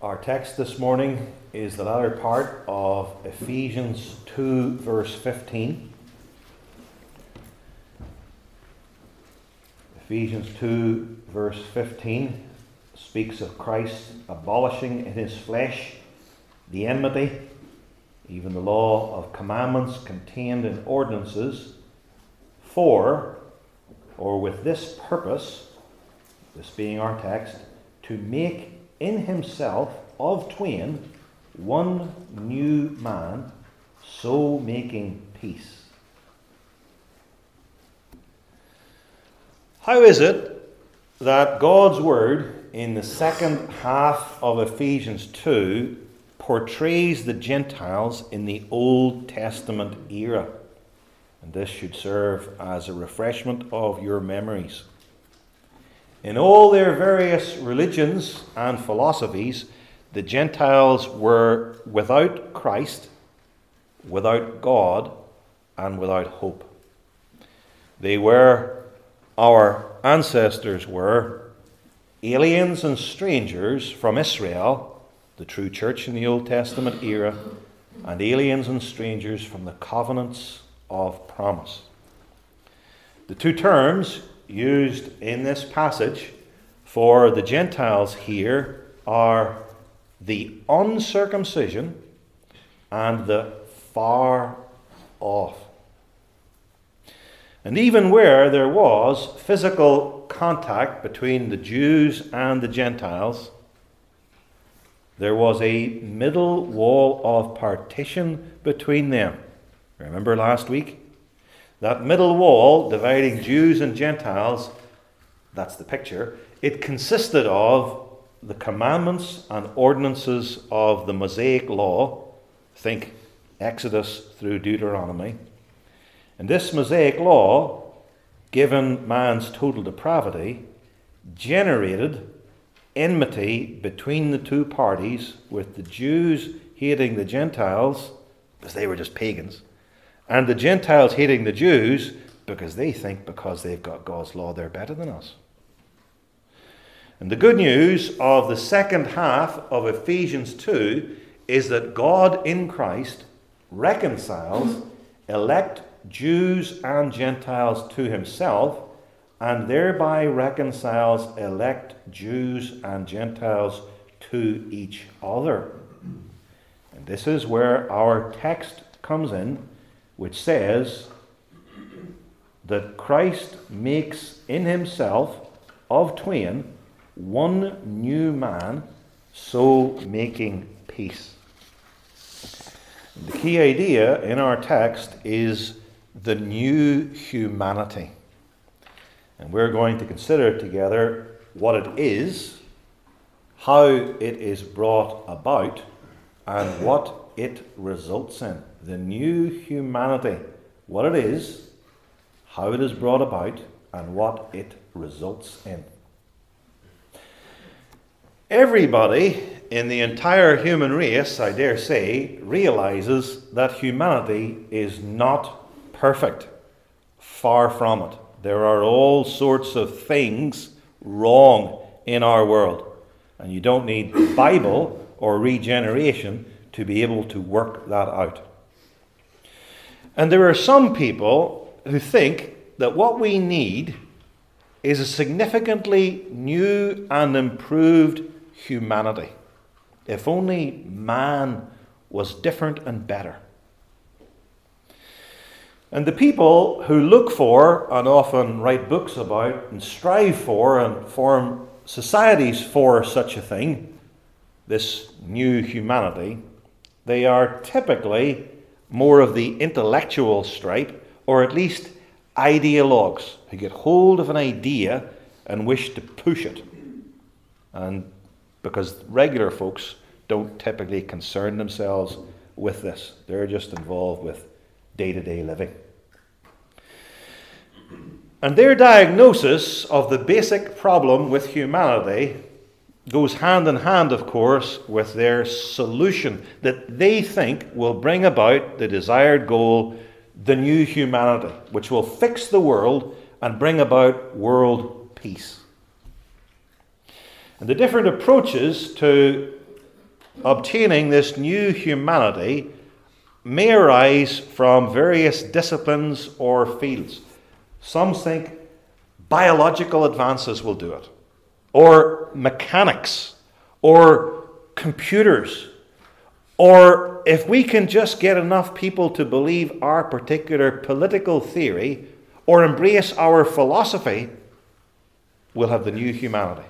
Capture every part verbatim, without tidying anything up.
Our text this morning is the latter part of Ephesians two, verse fifteen. Ephesians two, verse fifteen speaks of Christ abolishing in his flesh the enmity, even the law of commandments contained in ordinances, for, or with this purpose, this being our text, to make in himself of twain one new man, so making peace. How is it that God's word in the second half of Ephesians two portrays the Gentiles in the Old Testament era? And this should serve as a refreshment of your memories. In all their various religions and philosophies, the Gentiles were without Christ, without God, and without hope. They were, our ancestors were, aliens and strangers from Israel, the true church in the Old Testament era, and aliens and strangers from the covenants of promise. The two terms used in this passage for the Gentiles here are the uncircumcision and the far off. And even where there was physical contact between the Jews and the Gentiles, there was a middle wall of partition between them. Remember last week? That middle wall dividing Jews and Gentiles, that's the picture, it consisted of the commandments and ordinances of the Mosaic law. Think Exodus through Deuteronomy. And this Mosaic law, given man's total depravity, generated enmity between the two parties, with the Jews hating the Gentiles because they were just pagans, and the Gentiles hating the Jews because they think because they've got God's law they're better than us. And the good news of the second half of Ephesians two is that God in Christ reconciles elect Jews and Gentiles to himself, and thereby reconciles elect Jews and Gentiles to each other. And this is where our text comes in, which says that Christ makes in himself of twain one new man, so making peace. The key idea in our text is the new humanity. And we're going to consider together what it is, how it is brought about, and what it results in. The new humanity, what it is, how it is brought about, and what it results in. Everybody in the entire human race, I dare say, realizes that humanity is not perfect. Far from it. There are all sorts of things wrong in our world. And you don't need the Bible or regeneration to be able to work that out. And there are some people who think that what we need is a significantly new and improved humanity. If only man was different and better. And the people who look for and often write books about and strive for and form societies for such a thing, this new humanity, they are typically more of the intellectual stripe, or at least ideologues who get hold of an idea and wish to push it. And because regular folks don't typically concern themselves with this. They're just involved with day-to-day living. And their diagnosis of the basic problem with humanity goes hand in hand, of course, with their solution that they think will bring about the desired goal, the new humanity, which will fix the world and bring about world peace. And the different approaches to obtaining this new humanity may arise from various disciplines or fields. Some think biological advances will do it, or mechanics, or computers, or if we can just get enough people to believe our particular political theory or embrace our philosophy, we'll have the new humanity.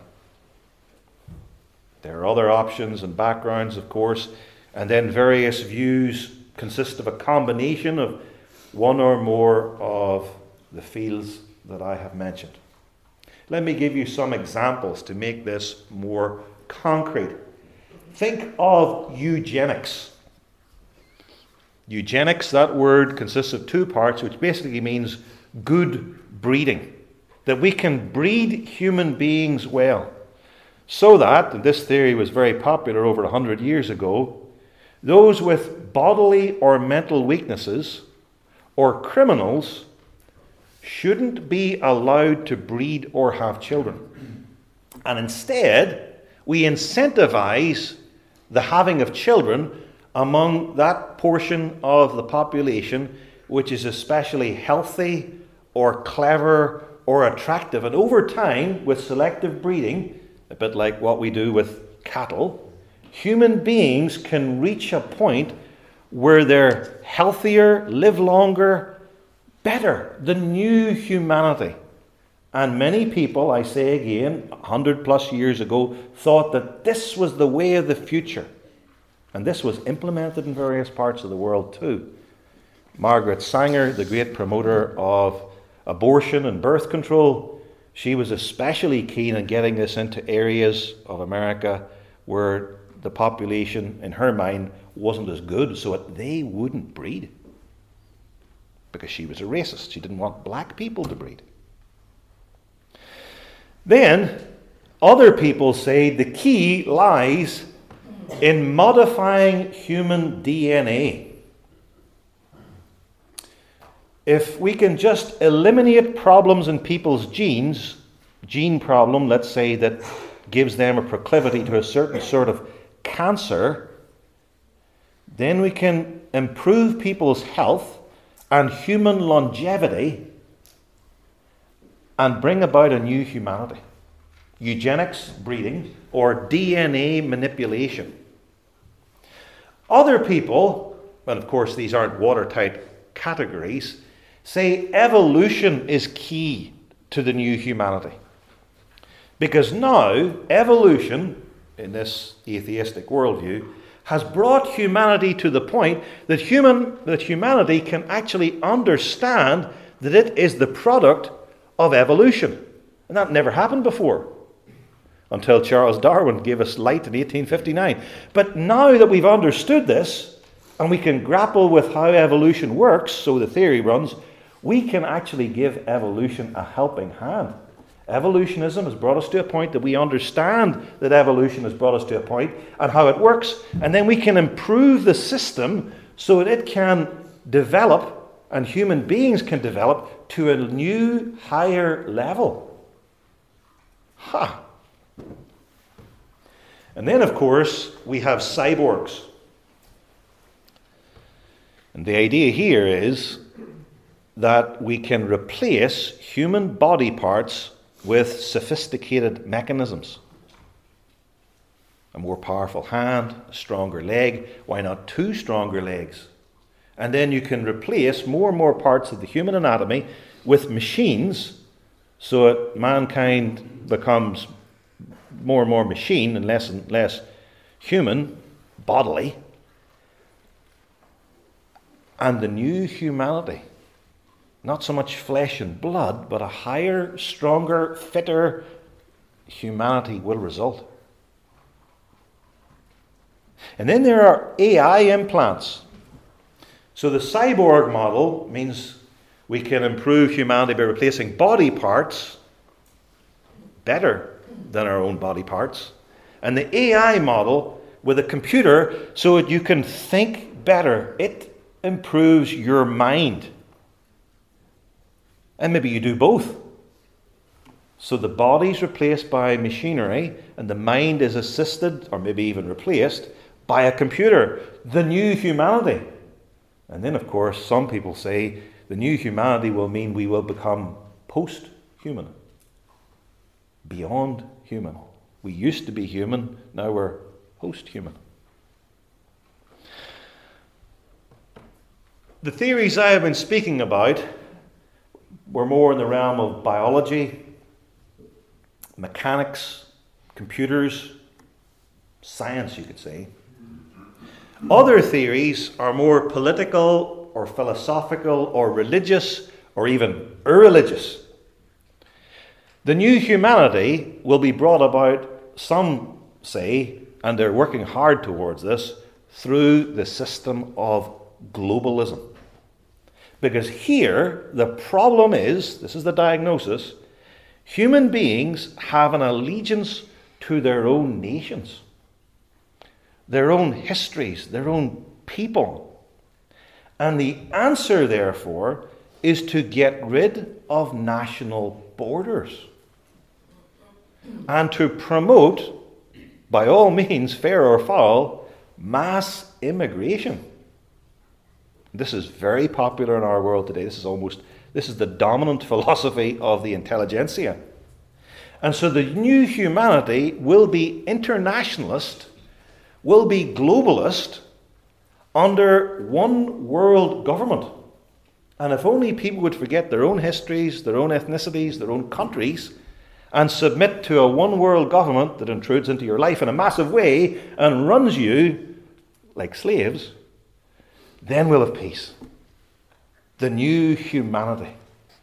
There are other options and backgrounds, of course, and then various views consist of a combination of one or more of the fields that I have mentioned. Let me give you some examples to make this more concrete. Think of eugenics. Eugenics, that word consists of two parts, which basically means good breeding. That we can breed human beings well. So that, and this theory was very popular over a hundred years ago, those with bodily or mental weaknesses or criminals shouldn't be allowed to breed or have children. And instead, we incentivize the having of children among that portion of the population which is especially healthy or clever or attractive. And over time, with selective breeding, a bit like what we do with cattle, human beings can reach a point where they're healthier, live longer, better, the new humanity. And many people, I say again, a hundred plus years ago, thought that this was the way of the future. And this was implemented in various parts of the world too. Margaret Sanger, the great promoter of abortion and birth control, she was especially keen on getting this into areas of America where the population, in her mind, wasn't as good, so that they wouldn't breed. Because she was a racist. She didn't want black people to breed. Then, other people say the key lies in modifying human D N A. If we can just eliminate problems in people's genes, gene problem, let's say, that gives them a proclivity to a certain sort of cancer, then we can improve people's health and human longevity and bring about a new humanity. Eugenics, breeding, or D N A manipulation. Other people, and of course these aren't watertight categories, say evolution is key to the new humanity. Because now, evolution, in this atheistic worldview, has brought humanity to the point that human that humanity can actually understand that it is the product of evolution. And that never happened before, until Charles Darwin gave us light in eighteen fifty-nine. But now that we've understood this, and we can grapple with how evolution works, so the theory runs, we can actually give evolution a helping hand. Evolutionism has brought us to a point that we understand that evolution has brought us to a point and how it works, and then we can improve the system so that it can develop and human beings can develop to a new, higher level. Ha! And then, of course, we have cyborgs. And the idea here is that we can replace human body parts with sophisticated mechanisms. A more powerful hand, a stronger leg, why not two stronger legs? And then you can replace more and more parts of the human anatomy with machines so that mankind becomes more and more machine and less and less human, bodily. And the new humanity, not so much flesh and blood, but a higher, stronger, fitter humanity will result. And then there are A I implants. So the cyborg model means we can improve humanity by replacing body parts better than our own body parts. And the A I model with a computer so that you can think better. It improves your mind. And maybe you do both. So the body's replaced by machinery and the mind is assisted, or maybe even replaced, by a computer, the new humanity. And then, of course, some people say the new humanity will mean we will become post-human, beyond human. We used to be human, now we're post-human. The theories I have been speaking about were more in the realm of biology, mechanics, computers, science, you could say. Other theories are more political or philosophical or religious or even irreligious. The new humanity will be brought about, some say, and they're working hard towards this, through the system of globalism. Because here, the problem is, this is the diagnosis, human beings have an allegiance to their own nations, their own histories, their own people. And the answer, therefore, is to get rid of national borders and to promote, by all means, fair or foul, mass immigration. This is very popular in our world today. This is almost, this is the dominant philosophy of the intelligentsia. And so the new humanity will be internationalist, will be globalist, under one world government. And if only people would forget their own histories, their own ethnicities, their own countries, and submit to a one world government that intrudes into your life in a massive way and runs you like slaves, then we'll have peace. The new humanity.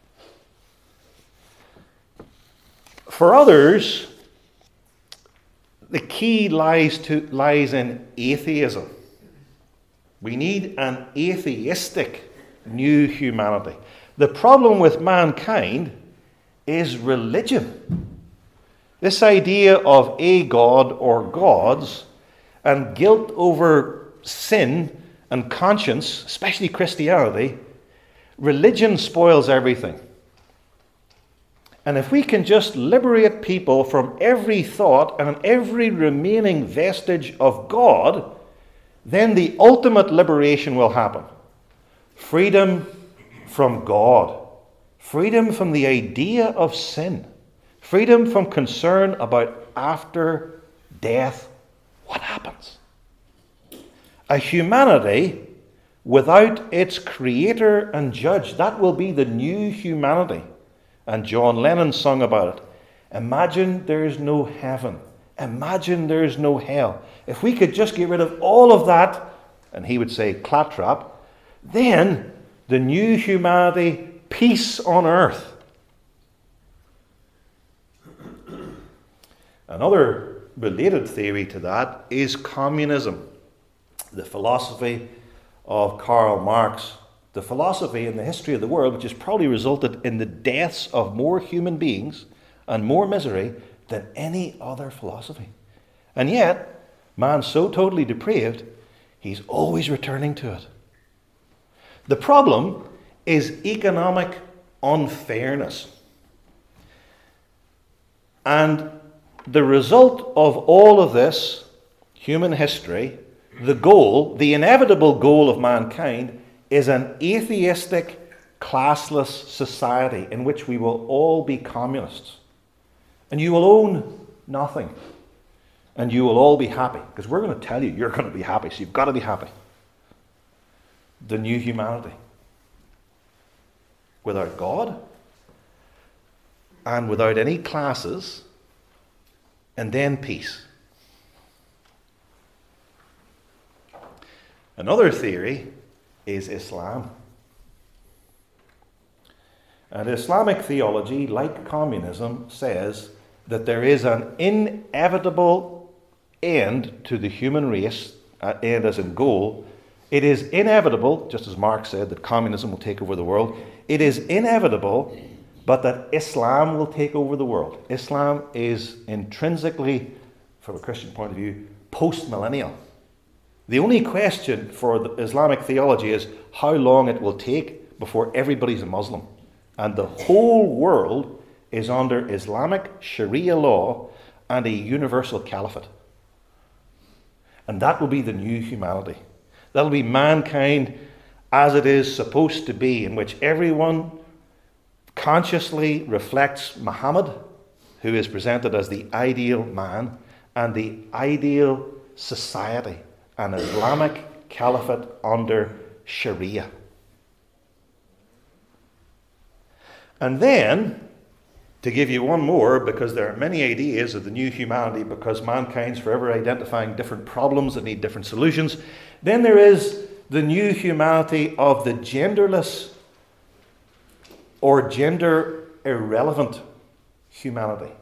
For others, the key lies to lies in atheism. We need an atheistic new humanity. The problem with mankind is religion. This idea of a God or gods and guilt over sin and conscience, especially Christianity, religion spoils everything. And if we can just liberate people from every thought and every remaining vestige of God, then the ultimate liberation will happen. Freedom from God. Freedom from the idea of sin. Freedom from concern about after death, what happens? A humanity without its creator and judge. That will be the new humanity. And John Lennon sung about it. Imagine there's no heaven. Imagine there's no hell. If we could just get rid of all of that, and he would say claptrap, then the new humanity, peace on earth. Another related theory to that is communism. The philosophy of Karl Marx, the philosophy in the history of the world which has probably resulted in the deaths of more human beings and more misery than any other philosophy. And yet, man's so totally depraved, he's always returning to it. The problem is economic unfairness. And the result of all of this, human history, the goal, the inevitable goal of mankind, is an atheistic, classless society in which we will all be communists. And you will own nothing. And you will all be happy. Because we're going to tell you you're going to be happy, so you've got to be happy. The new humanity. Without God, and without any classes, and then peace. Another theory is Islam. And Islamic theology, like communism, says that there is an inevitable end to the human race, uh, end as in goal. It is inevitable, just as Marx said, that communism will take over the world. It is inevitable, but that Islam will take over the world. Islam is intrinsically, from a Christian point of view, post-millennial. The only question for the Islamic theology is how long it will take before everybody's a Muslim. And the whole world is under Islamic Sharia law and a universal caliphate. And that will be the new humanity. That'll be mankind as it is supposed to be, in which everyone consciously reflects Muhammad, who is presented as the ideal man, and the ideal society, an Islamic caliphate under Sharia. And then, to give you one more, because there are many ideas of the new humanity, because mankind's forever identifying different problems that need different solutions, then there is the new humanity of the genderless or gender irrelevant humanity.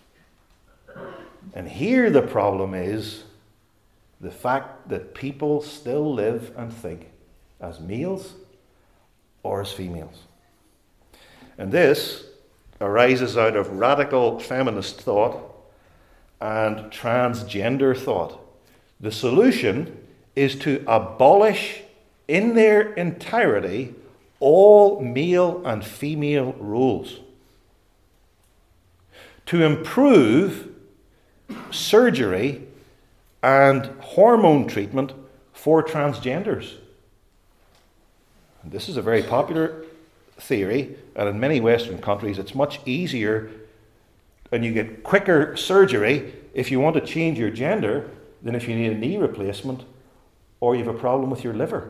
And here the problem is the fact that people still live and think as males or as females. And this arises out of radical feminist thought and transgender thought. The solution is to abolish in their entirety all male and female roles. To improve surgery and hormone treatment for transgenders. This is a very popular theory, and in many Western countries it's much easier and you get quicker surgery if you want to change your gender than if you need a knee replacement or you have a problem with your liver.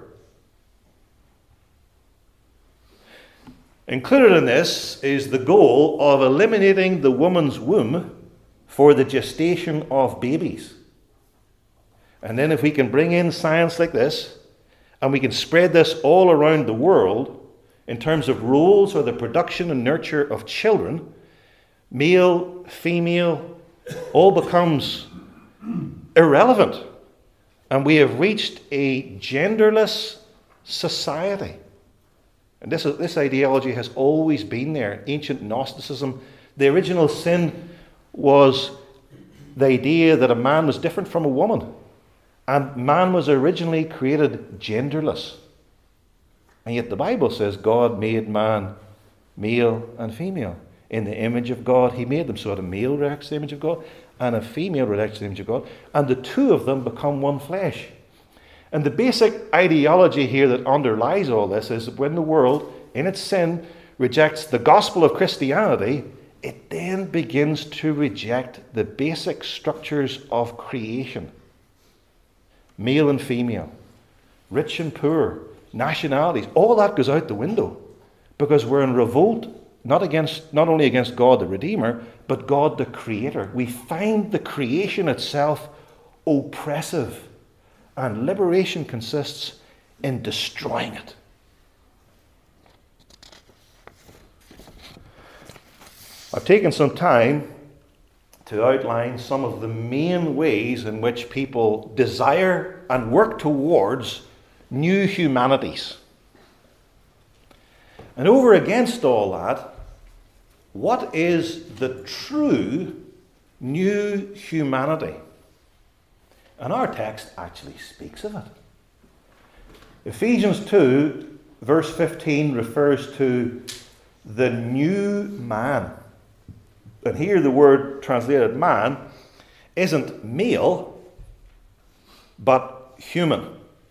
Included in this is the goal of eliminating the woman's womb for the gestation of babies. And then if we can bring in science like this, and we can spread this all around the world in terms of roles or the production and nurture of children, male, female, all becomes irrelevant. And we have reached a genderless society. And this, this ideology has always been there. Ancient Gnosticism, the original sin was the idea that a man was different from a woman. And man was originally created genderless. And yet the Bible says God made man male and female. In the image of God he made them. So that a male reflects the image of God and a female reflects the image of God. And the two of them become one flesh. And the basic ideology here that underlies all this is that when the world, in its sin, rejects the gospel of Christianity, it then begins to reject the basic structures of creation. Male and female, rich and poor, nationalities, all that goes out the window because we're in revolt, not against, not only against God the Redeemer, but God the Creator. We find the creation itself oppressive. And liberation consists in destroying it. I've taken some time to outline some of the main ways in which people desire and work towards new humanities. And over against all that, what is the true new humanity? And our text actually speaks of it. Ephesians two, verse fifteen, refers to the new man. And here the word translated man isn't male, but human.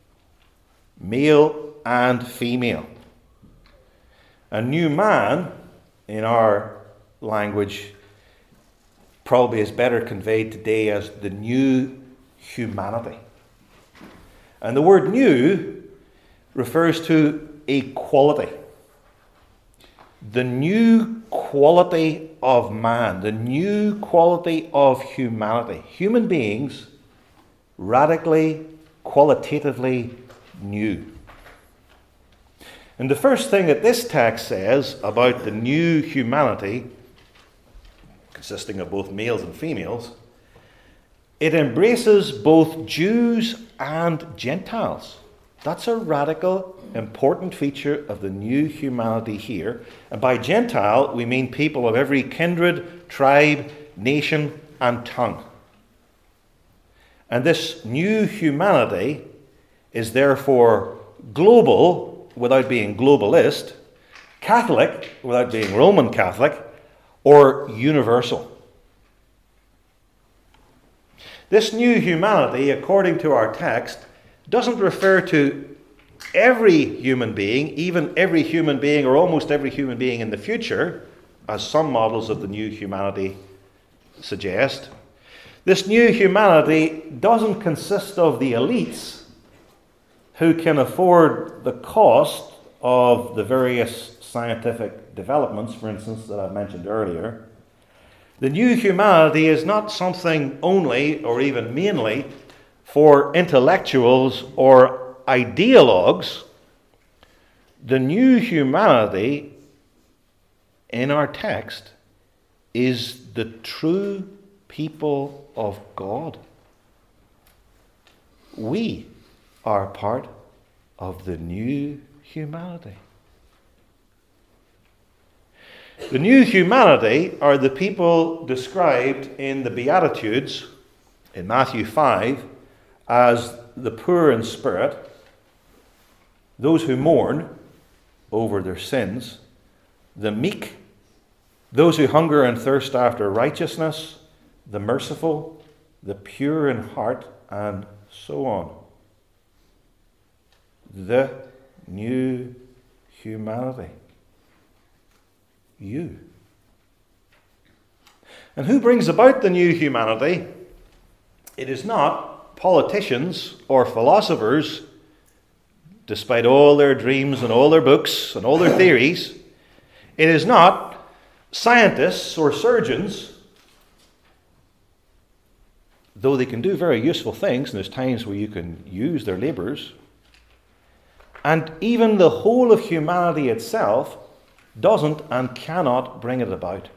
Male and female. A new man, in our language, probably is better conveyed today as the new humanity. And the word new refers to a quality. The new quality of man, the new quality of humanity. Human beings, radically, qualitatively new. And the first thing that this text says about the new humanity, consisting of both males and females, it embraces both Jews and Gentiles. That's a radical, important feature of the new humanity here. And by Gentile, we mean people of every kindred, tribe, nation, and tongue. And this new humanity is therefore global without being globalist, Catholic without being Roman Catholic, or universal. This new humanity, according to our text, doesn't refer to every human being, even every human being or almost every human being in the future, as some models of the new humanity suggest. This new humanity doesn't consist of the elites who can afford the cost of the various scientific developments, for instance, that I mentioned earlier. The new humanity is not something only or even mainly for intellectuals or ideologues. The new humanity in our text is the true people of God. We are part of the new humanity. The new humanity are the people described in the Beatitudes in Matthew five as the poor in spirit, those who mourn over their sins, the meek, those who hunger and thirst after righteousness, the merciful, the pure in heart, and so on. The new humanity. You. And who brings about the new humanity? It is not politicians or philosophers, despite all their dreams and all their books and all their theories. It is not scientists or surgeons, though they can do very useful things, and there's times where you can use their labours. And even the whole of humanity itself doesn't and cannot bring it about.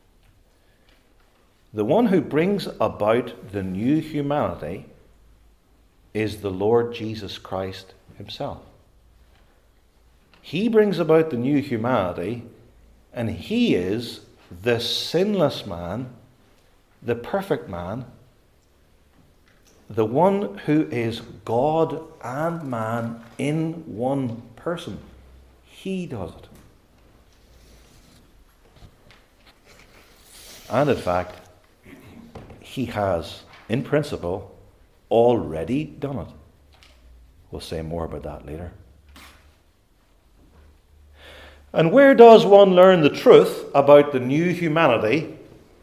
The one who brings about the new humanity is the Lord Jesus Christ himself. He brings about the new humanity, and he is the sinless man, the perfect man, the one who is God and man in one person. He does it. And in fact, he has, in principle, already done it. We'll say more about that later. And where does one learn the truth about the new humanity?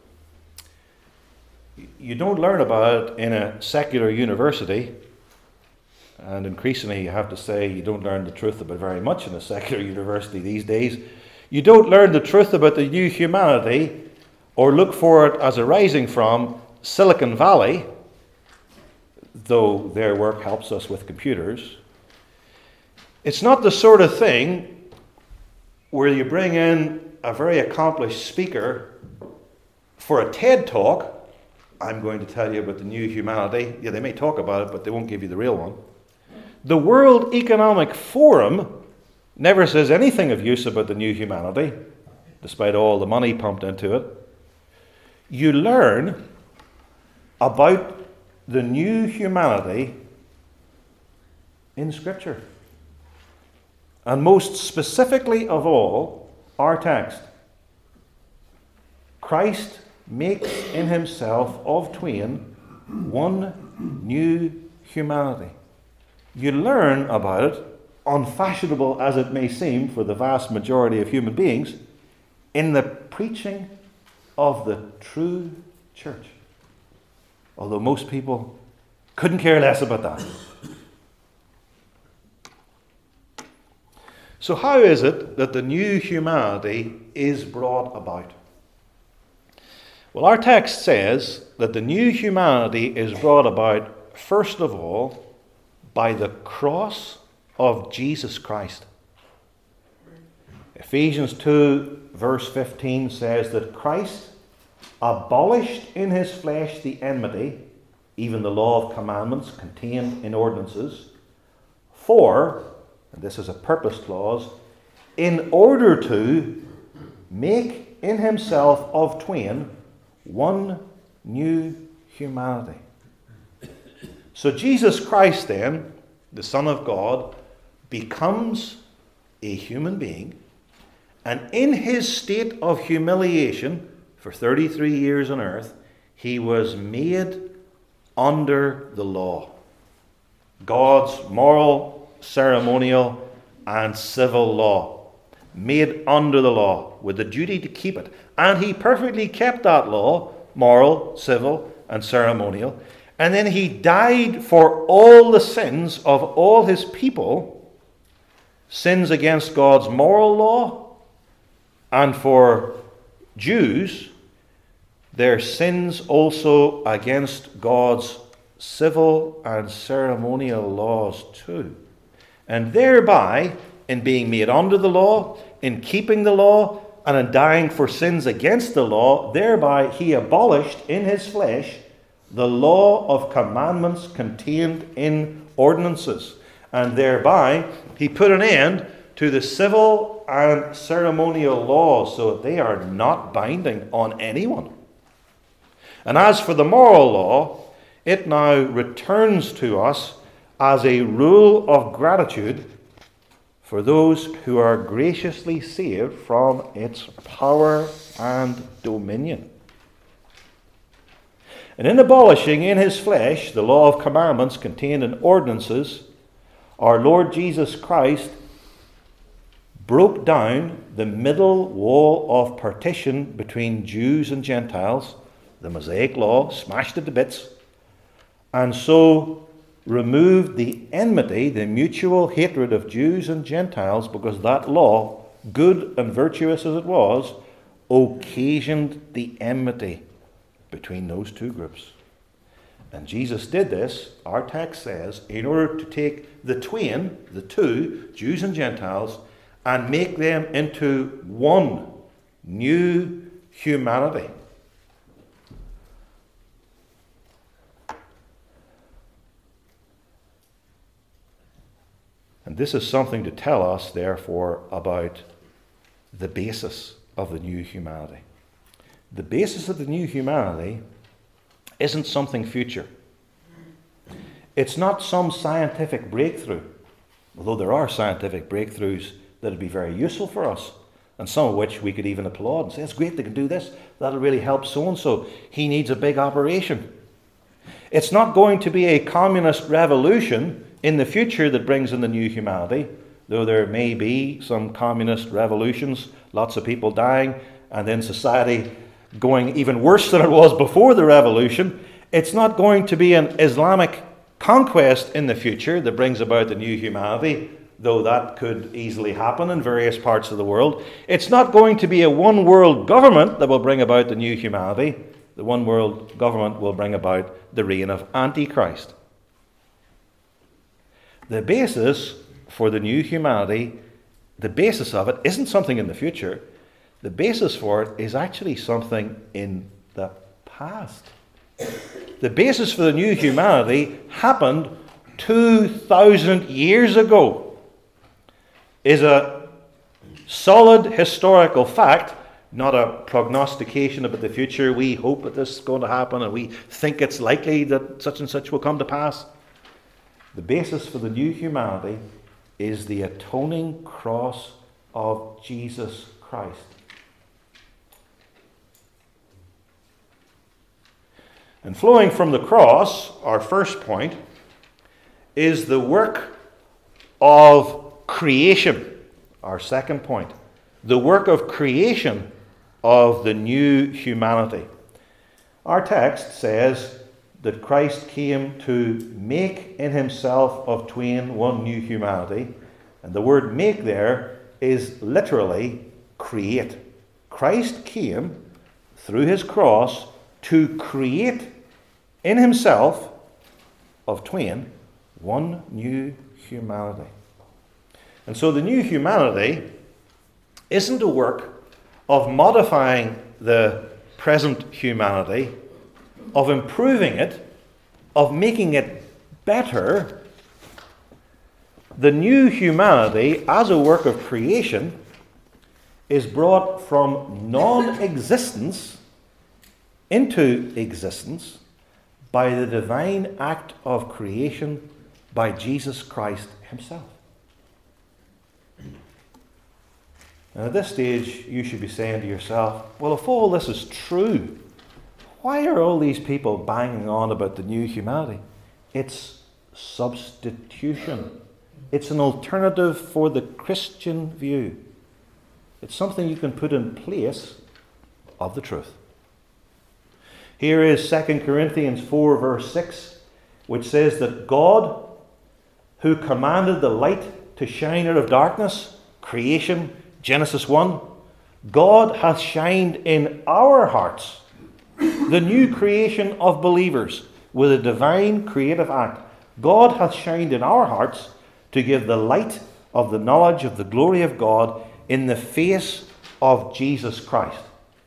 You don't learn about it in a secular university. And increasingly, you have to say, you don't learn the truth about very much in a secular university these days. You don't learn the truth about the new humanity or look for it as arising from Silicon Valley, though their work helps us with computers. It's not the sort of thing where you bring in a very accomplished speaker for a TED talk. I'm going to tell you about the new humanity. Yeah, they may talk about it, but they won't give you the real one. The World Economic Forum never says anything of use about the new humanity, despite all the money pumped into it. You learn about the new humanity in Scripture. And most specifically of all, our text. Christ makes in himself of twain one new humanity. You learn about it, unfashionable as it may seem for the vast majority of human beings, in the preaching of the true church. Although most people couldn't care less about that. So how is it that the new humanity is brought about? Well, our text says that the new humanity is brought about, first of all, by the cross of Jesus Christ. Ephesians two, verse fifteen says that Christ abolished in his flesh the enmity, even the law of commandments contained in ordinances, for, and this is a purpose clause, in order to make in himself of twain one new humanity. So Jesus Christ then, the Son of God, becomes a human being, and in his state of humiliation for thirty-three years on earth, he was made under the law. God's moral, ceremonial, and civil law, made under the law, with the duty to keep it. And he perfectly kept that law, moral, civil, and ceremonial. And then he died for all the sins of all his people, sins against God's moral law, and for Jews, their sins also against God's civil and ceremonial laws too. And thereby, in being made under the law, in keeping the law, and in dying for sins against the law, thereby he abolished in his flesh the law of commandments contained in ordinances. And thereby he put an end to the civil and ceremonial laws, so that they are not binding on anyone. And as for the moral law, it now returns to us as a rule of gratitude for those who are graciously saved from its power and dominion. And in abolishing in his flesh the law of commandments contained in ordinances, our Lord Jesus Christ broke down the middle wall of partition between Jews and Gentiles, the Mosaic law, smashed it to bits, and so removed the enmity, the mutual hatred of Jews and Gentiles, because that law, good and virtuous as it was, occasioned the enmity between those two groups. And Jesus did this, our text says, in order to take the twain, the two, Jews and Gentiles, and make them into one new humanity. And this is something to tell us, therefore, about the basis of the new humanity. The basis of the new humanity isn't something future. It's not some scientific breakthrough, although there are scientific breakthroughs that would be very useful for us, and some of which we could even applaud and say, it's great they can do this, that'll really help so-and-so. He needs a big operation. It's not going to be a communist revolution in the future that brings in the new humanity, though there may be some communist revolutions, lots of people dying, and then society going even worse than it was before the revolution. It's not going to be an Islamic conquest in the future that brings about the new humanity, though that could easily happen in various parts of the world. It's not going to be a one world government that will bring about the new humanity. The one world government will bring about the reign of Antichrist. The basis for the new humanity, the basis of it isn't something in the future. The basis for it is actually something in the past. The basis for the new humanity happened two thousand years ago. Is a solid historical fact, not a prognostication about the future. We hope that this is going to happen and we think it's likely that such and such will come to pass. The basis for the new humanity is the atoning cross of Jesus Christ. And flowing from the cross, our first point, is the work of creation. Our second point, the work of creation of the new humanity. Our text says that Christ came to make in himself of twain one new humanity. And the word make there is literally create. Christ came through his cross to create in himself of twain one new humanity. And so the new humanity isn't a work of modifying the present humanity, of improving it, of making it better. The new humanity, as a work of creation, is brought from non-existence into existence by the divine act of creation by Jesus Christ himself. And at this stage, you should be saying to yourself, well, if all this is true, why are all these people banging on about the new humanity? It's substitution. It's an alternative for the Christian view. It's something you can put in place of the truth. Here is Second Corinthians four verse six, which says that God, who commanded the light to shine out of darkness, creation, Genesis one, God hath shined in our hearts, the new creation of believers, with a divine creative act. God hath shined in our hearts to give the light of the knowledge of the glory of God in the face of Jesus Christ.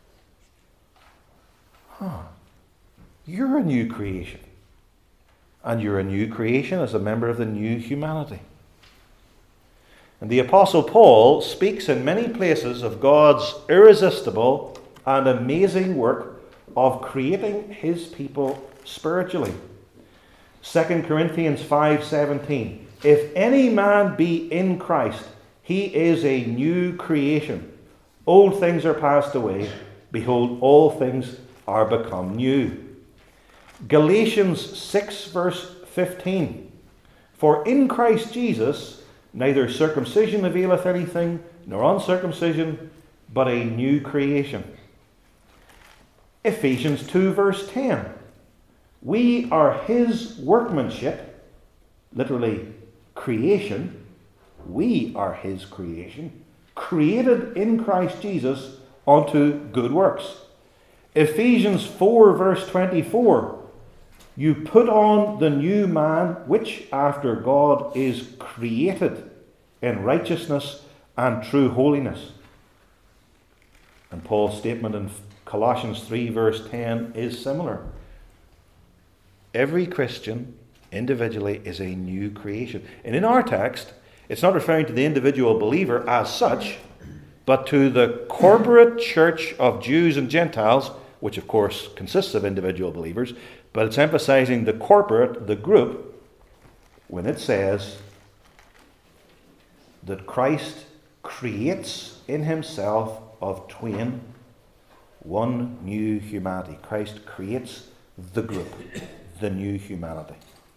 Huh. You're a new creation. And you're a new creation as a member of the new humanity. And the Apostle Paul speaks in many places of God's irresistible and amazing work of creating his people spiritually. Second Corinthians five seventeen. If any man be in Christ, he is a new creation. Old things are passed away. Behold, all things are become new. Galatians six verse fifteen. For in Christ Jesus, neither circumcision availeth anything, nor uncircumcision, but a new creation. Ephesians two verse ten. We are his workmanship, literally creation. We are his creation, created in Christ Jesus unto good works. Ephesians four verse twenty-four. You put on the new man, which after God is created in righteousness and true holiness. And Paul's statement in Colossians three verse ten is similar. Every Christian individually is a new creation. And in our text, it's not referring to the individual believer as such, but to the corporate church of Jews and Gentiles, which of course consists of individual believers, but it's emphasizing the corporate, the group, when it says that Christ creates in himself of twain one new humanity. Christ creates the group, the new humanity.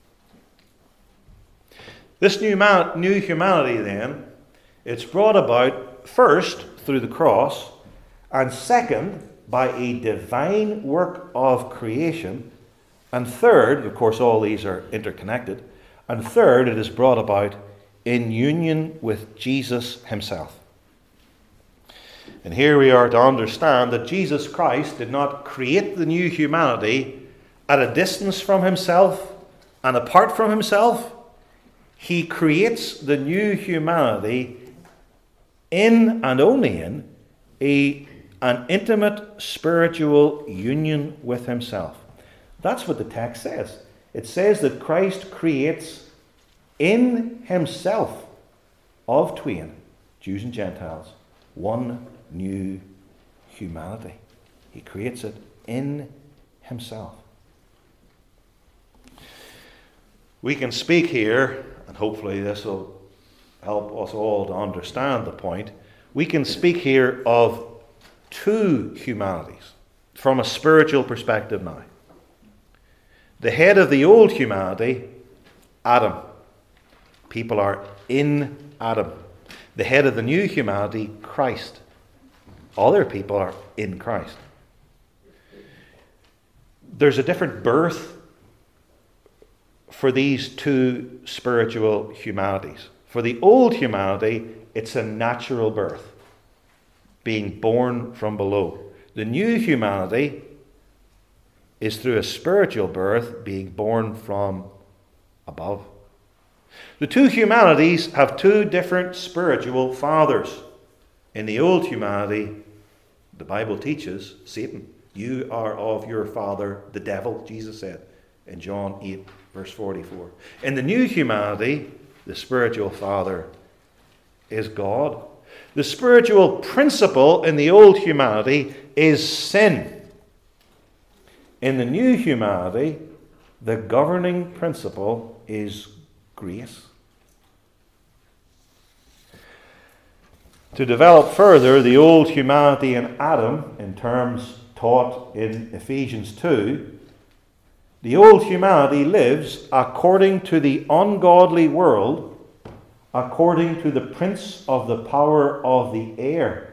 This new, man, new humanity then, it's brought about first through the cross, and second by a divine work of creation, and third, of course all these are interconnected, and third it is brought about in union with Jesus himself. And here we are to understand that Jesus Christ did not create the new humanity at a distance from himself and apart from himself. He creates the new humanity in and only in a, an intimate spiritual union with himself. That's what the text says. It says that Christ creates in himself of twain, Jews and Gentiles, one new humanity. He creates it in himself. We can speak here, and hopefully this will help us all to understand the point. We can speak here of two humanities from a spiritual perspective now. The head of the old humanity, Adam. People are in Adam. The head of the new humanity, Christ. Other people are in Christ. There's a different birth for these two spiritual humanities. For the old humanity, it's a natural birth, being born from below. The new humanity is through a spiritual birth, being born from above. The two humanities have two different spiritual fathers. In the old humanity, the Bible teaches Satan. You are of your father, the devil, Jesus said in John eight, verse forty-four. In the new humanity, the spiritual father is God. The spiritual principle in the old humanity is sin. In the new humanity, the governing principle is grace. To develop further the old humanity in Adam in terms taught in Ephesians two, the old humanity lives according to the ungodly world, according to the prince of the power of the air.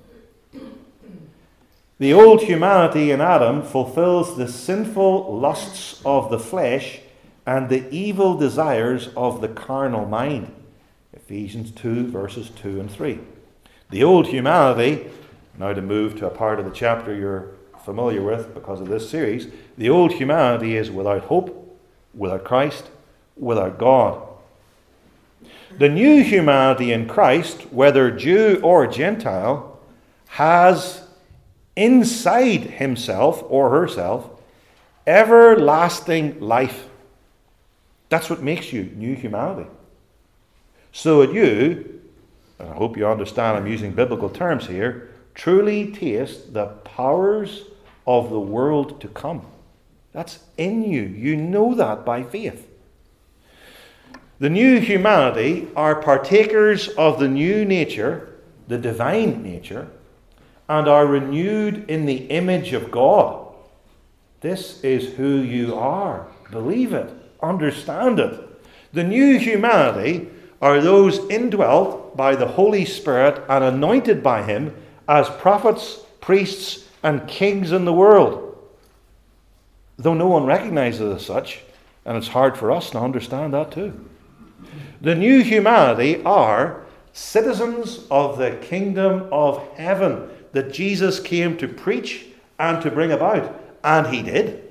The old humanity in Adam fulfills the sinful lusts of the flesh and the evil desires of the carnal mind. Ephesians two, verses two and three. The old humanity, now to move to a part of the chapter you're familiar with because of this series, the old humanity is without hope, without Christ, without God. The new humanity in Christ, whether Jew or Gentile, has inside himself or herself everlasting life. That's what makes you new humanity. So that you, and I hope you understand I'm using biblical terms here, truly taste the powers of the world to come. That's in you. You know that by faith. The new humanity are partakers of the new nature, the divine nature, and are renewed in the image of God. This is who you are. Believe it. Understand it. The new humanity are those indwelt by the Holy Spirit and anointed by Him as prophets, priests, and kings in the world. Though no one recognizes it as such, and it's hard for us to understand that too. The new humanity are citizens of the kingdom of heaven that Jesus came to preach and to bring about. And He did.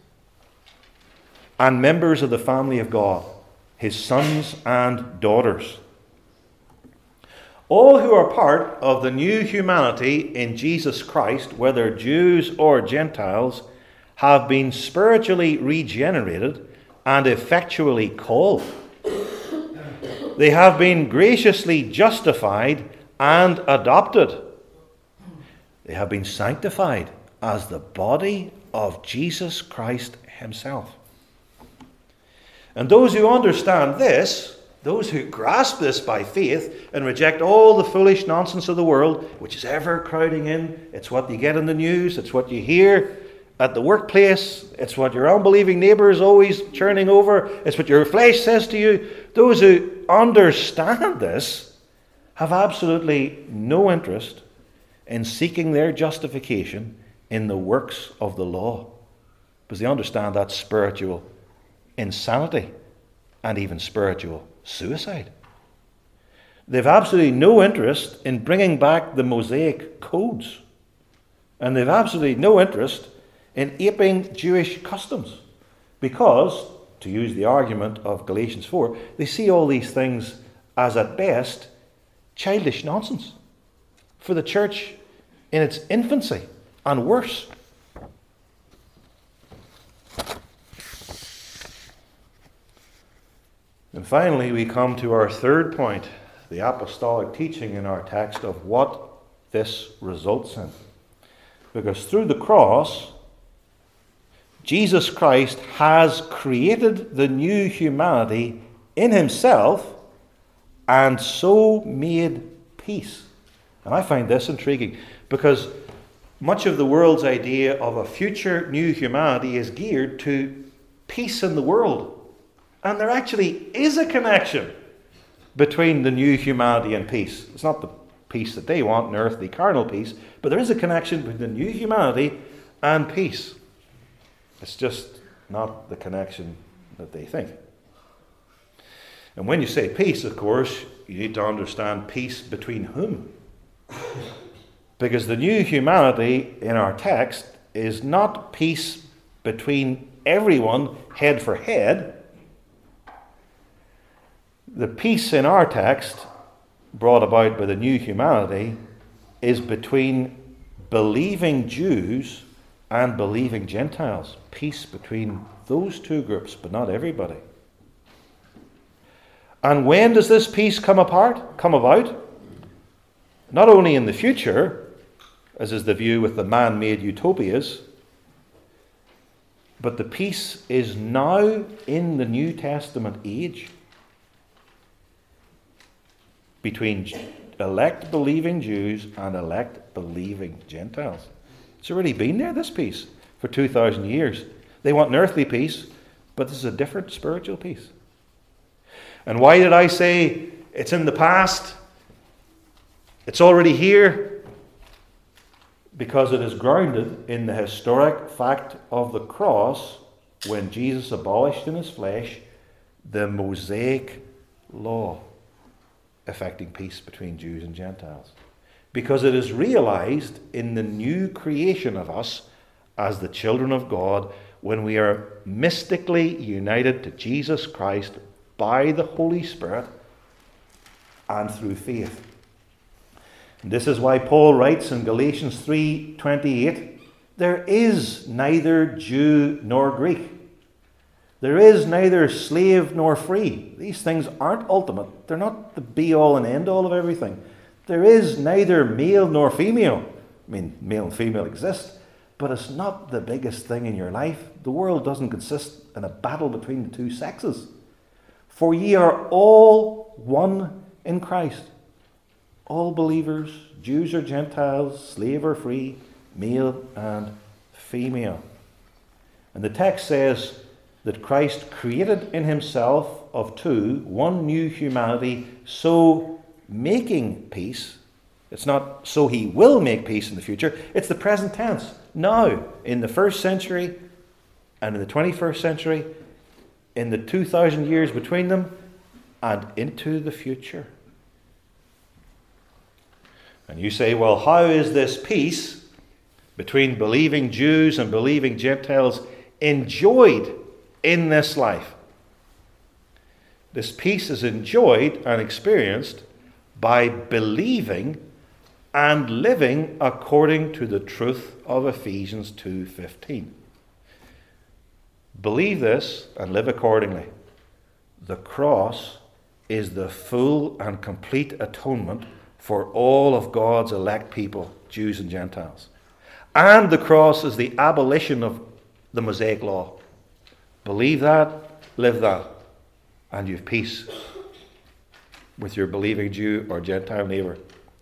And members of the family of God, His sons and daughters. All who are part of the new humanity in Jesus Christ, whether Jews or Gentiles, have been spiritually regenerated and effectually called. They have been graciously justified and adopted. They have been sanctified as the body of Jesus Christ Himself. And those who understand this, those who grasp this by faith and reject all the foolish nonsense of the world, which is ever crowding in, it's what you get in the news, it's what you hear at the workplace, it's what your unbelieving neighbour is always churning over, it's what your flesh says to you. Those who understand this have absolutely no interest in seeking their justification in the works of the law, because they understand that's spiritual insanity and even spiritual suicide. They've absolutely no interest in bringing back the Mosaic codes, and they've absolutely no interest in aping Jewish customs, because, to use the argument of Galatians four, they see all these things as at best childish nonsense for the church in its infancy, and worse. And finally, we come to our third point, the apostolic teaching in our text of what this results in. Because through the cross, Jesus Christ has created the new humanity in Himself and so made peace. And I find this intriguing because much of the world's idea of a future new humanity is geared to peace in the world. And there actually is a connection between the new humanity and peace. It's not the peace that they want, an earthly, carnal peace, but there is a connection between the new humanity and peace. It's just not the connection that they think. And when you say peace, of course, you need to understand peace between whom? Because the new humanity in our text is not peace between everyone head for head. The peace in our text, brought about by the new humanity, is between believing Jews and believing Gentiles. Peace between those two groups, but not everybody. And when does this peace come apart, come about? Not only in the future, as is the view with the man-made utopias, but the peace is now in the New Testament age between elect believing Jews and elect believing Gentiles. It's already been there, this peace, for two thousand years. They want an earthly peace, but this is a different spiritual peace. And why did I say it's in the past? It's already here. Because it is grounded in the historic fact of the cross, when Jesus abolished in his flesh the Mosaic law affecting peace between Jews and Gentiles. Because it is realized in the new creation of us as the children of God, when we are mystically united to Jesus Christ by the Holy Spirit and through faith. And this is why Paul writes in Galatians three twenty-eight, there is neither Jew nor Greek. There is neither slave nor free. These things aren't ultimate. They're not the be-all and end-all of everything. There is neither male nor female. I mean, male and female exist, but it's not the biggest thing in your life. The world doesn't consist in a battle between the two sexes. For ye are all one in Christ. All believers, Jews or Gentiles, slave or free, male and female. And the text says that Christ created in himself of two, one new humanity, so making peace. It's not so he will make peace in the future. It's the present tense. Now, in the first century and in the twenty-first century, in the two thousand years between them, and into the future. And you say, well, how is this peace between believing Jews and believing Gentiles enjoyed in this life? This peace is enjoyed and experienced by believing and living according to the truth of Ephesians two fifteen. Believe this and live accordingly. The cross is the full and complete atonement for all of God's elect people, Jews and Gentiles. And the cross is the abolition of the Mosaic law. Believe that, live that, and you have peace with your believing Jew or Gentile neighbour.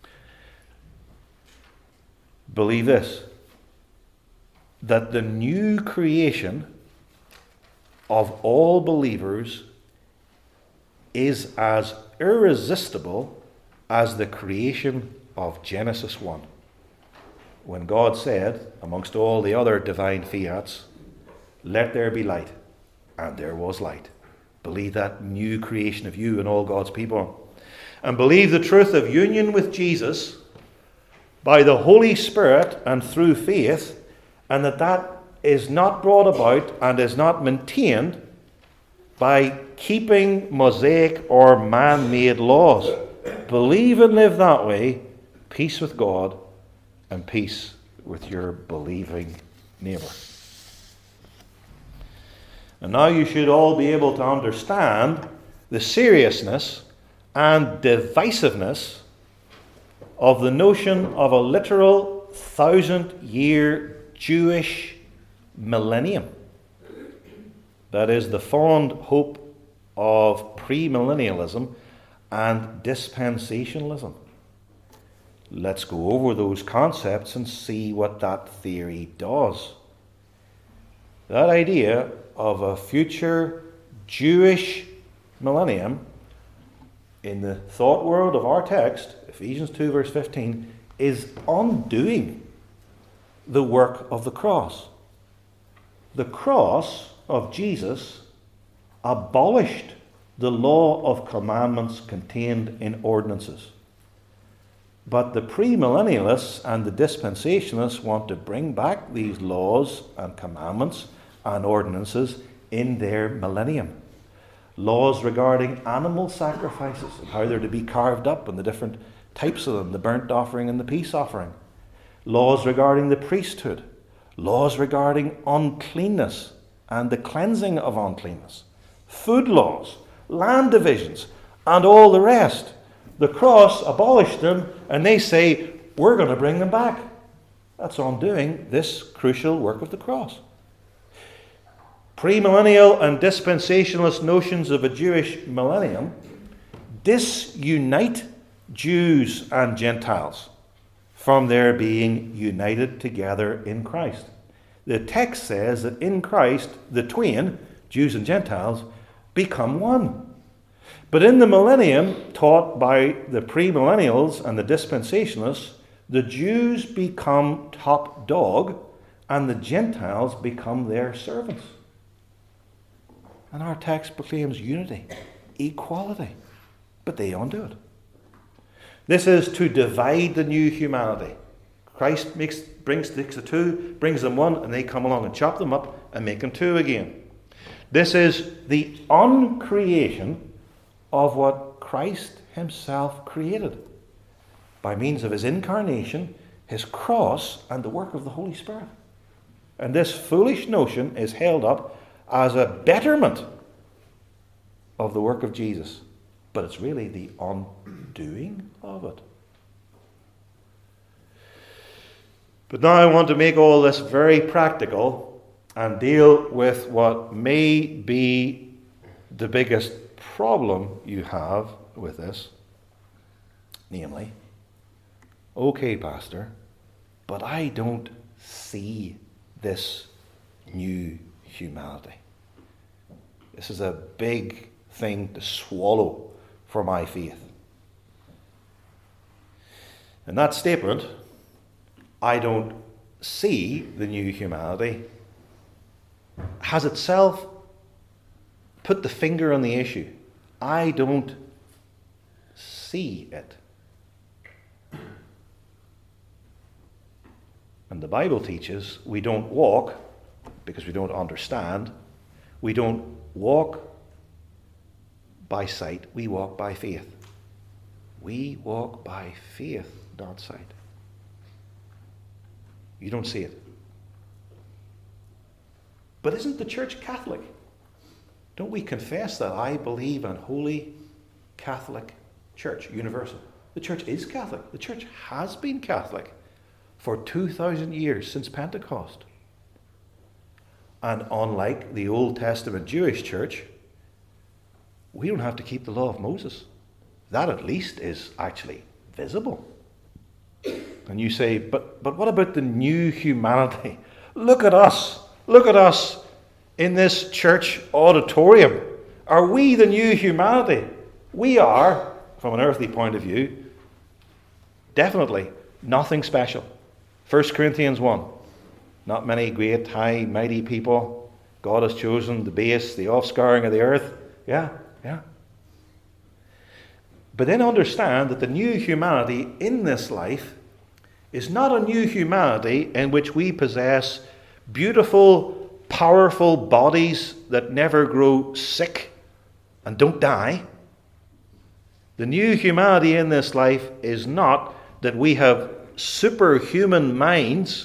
Believe this, that the new creation of all believers is as irresistible as the creation of Genesis one. When God said, amongst all the other divine fiats, let there be light, and there was light. Believe that new creation of you and all God's people. And believe the truth of union with Jesus by the Holy Spirit and through faith, and that that is not brought about and is not maintained by keeping Mosaic or man-made laws. Believe and live that way, peace with God and peace with your believing neighbour. And now you should all be able to understand the seriousness and divisiveness of the notion of a literal thousand-year Jewish millennium. That is the fond hope of premillennialism and dispensationalism. Let's go over those concepts and see what that theory does. That idea of a future Jewish millennium in the thought world of our text, Ephesians two verse fifteen, is undoing the work of the cross. The cross of Jesus abolished the law of commandments contained in ordinances. But the premillennialists and the dispensationalists want to bring back these laws and commandments and ordinances in their millennium. Laws regarding animal sacrifices and how they're to be carved up and the different types of them, the burnt offering and the peace offering. Laws regarding the priesthood. Laws regarding uncleanness and the cleansing of uncleanness. Food laws, land divisions, and all the rest. The cross abolished them, and they say, we're going to bring them back. That's undoing this crucial work of the cross. Premillennial and dispensationalist notions of a Jewish millennium disunite Jews and Gentiles from their being united together in Christ. The text says that in Christ, the twain, Jews and Gentiles, become one. But in the millennium, taught by the premillennials and the dispensationalists, the Jews become top dog and the Gentiles become their servants. And our text proclaims unity, equality, but they undo it. This is to divide the new humanity. Christ makes, brings the two, brings them one, and they come along and chop them up and make them two again. This is the uncreation of what Christ himself created by means of his incarnation, his cross, and the work of the Holy Spirit. And this foolish notion is held up as a betterment of the work of Jesus. But it's really the undoing of it. But now I want to make all this very practical and deal with what may be the biggest problem you have with this. Namely, okay, Pastor, but I don't see this new humanity. This is a big thing to swallow for my faith. And that statement, I don't see the new humanity, has itself put the finger on the issue. I don't see it. And the Bible teaches we don't walk because we don't understand. We don't walk by sight, we walk by faith. We walk by faith, not sight. You don't see it. But isn't the church Catholic? Don't we confess that I believe in Holy Catholic Church, universal? The church is Catholic. The church has been Catholic for two thousand years, since Pentecost. And unlike the Old Testament Jewish church, we don't have to keep the law of Moses. That at least is actually visible. And you say, but, but what about the new humanity? Look at us. Look at us in this church auditorium. Are we the new humanity? We are, from an earthly point of view, definitely nothing special. First Corinthians one. Not many great, high, mighty people. God has chosen the base, the offscouring of the earth. Yeah, yeah. But then understand that the new humanity in this life is not a new humanity in which we possess beautiful, powerful bodies that never grow sick and don't die. The new humanity in this life is not that we have superhuman minds.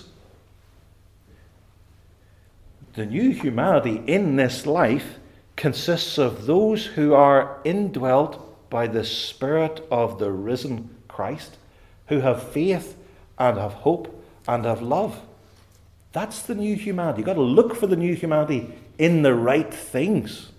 The new humanity in this life consists of those who are indwelt by the Spirit of the risen Christ, who have faith and have hope and have love. That's the new humanity. You've got to look for the new humanity in the right things.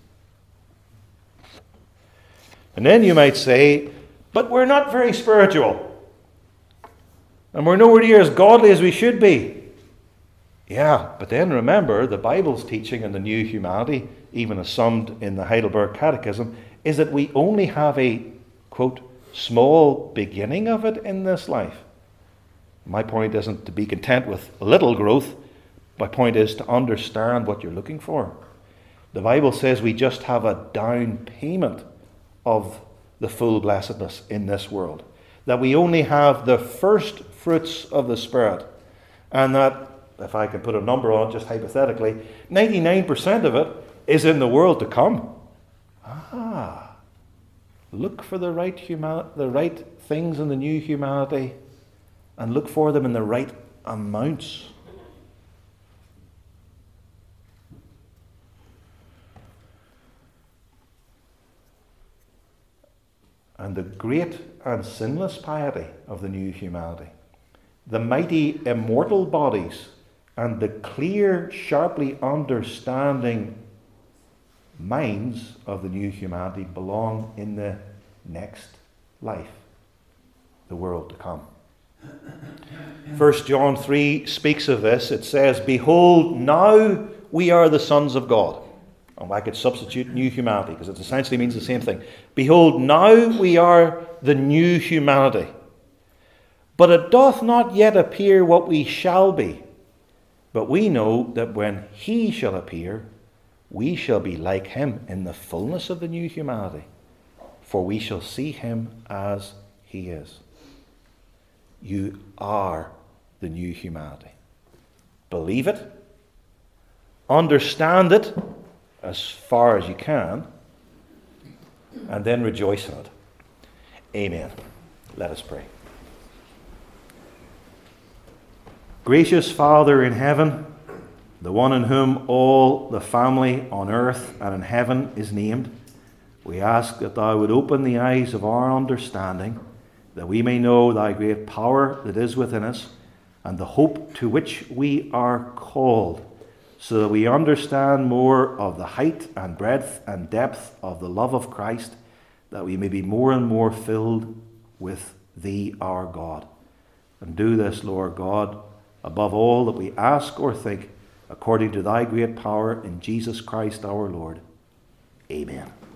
And then you might say, but we're not very spiritual. And we're nowhere near as godly as we should be. Yeah, but then remember, the Bible's teaching on the new humanity, even as summed in the Heidelberg Catechism, is that we only have a, quote, small beginning of it in this life. My point isn't to be content with little growth. My point is to understand what you're looking for. The Bible says we just have a down payment of the full blessedness in this world. That we only have the first fruits of the Spirit. And that, if I can put a number on it, just hypothetically, ninety-nine percent of it is in the world to come. Ah, look for the right huma- the right things in the new humanity, and look for them in the right amounts. And the great and sinless piety of the new humanity, the mighty immortal bodies, and the clear, sharply understanding minds of the new humanity belong in the next life, the world to come. First John three speaks of this. It says, "Behold, now we are the sons of God." And I could substitute new humanity because it essentially means the same thing. Behold, now we are the new humanity. But it doth not yet appear what we shall be. But we know that when he shall appear, we shall be like him in the fullness of the new humanity. For we shall see him as he is. You are the new humanity. Believe it. Understand it as far as you can. And then rejoice in it. Amen. Let us pray. Gracious Father in heaven, the one in whom all the family on earth and in heaven is named, we ask that thou would open the eyes of our understanding, that we may know thy great power that is within us, and the hope to which we are called, so that we understand more of the height and breadth and depth of the love of Christ, that we may be more and more filled with thee, our God. And do this, Lord God, above all that we ask or think, according to thy great power in Jesus Christ our Lord. Amen.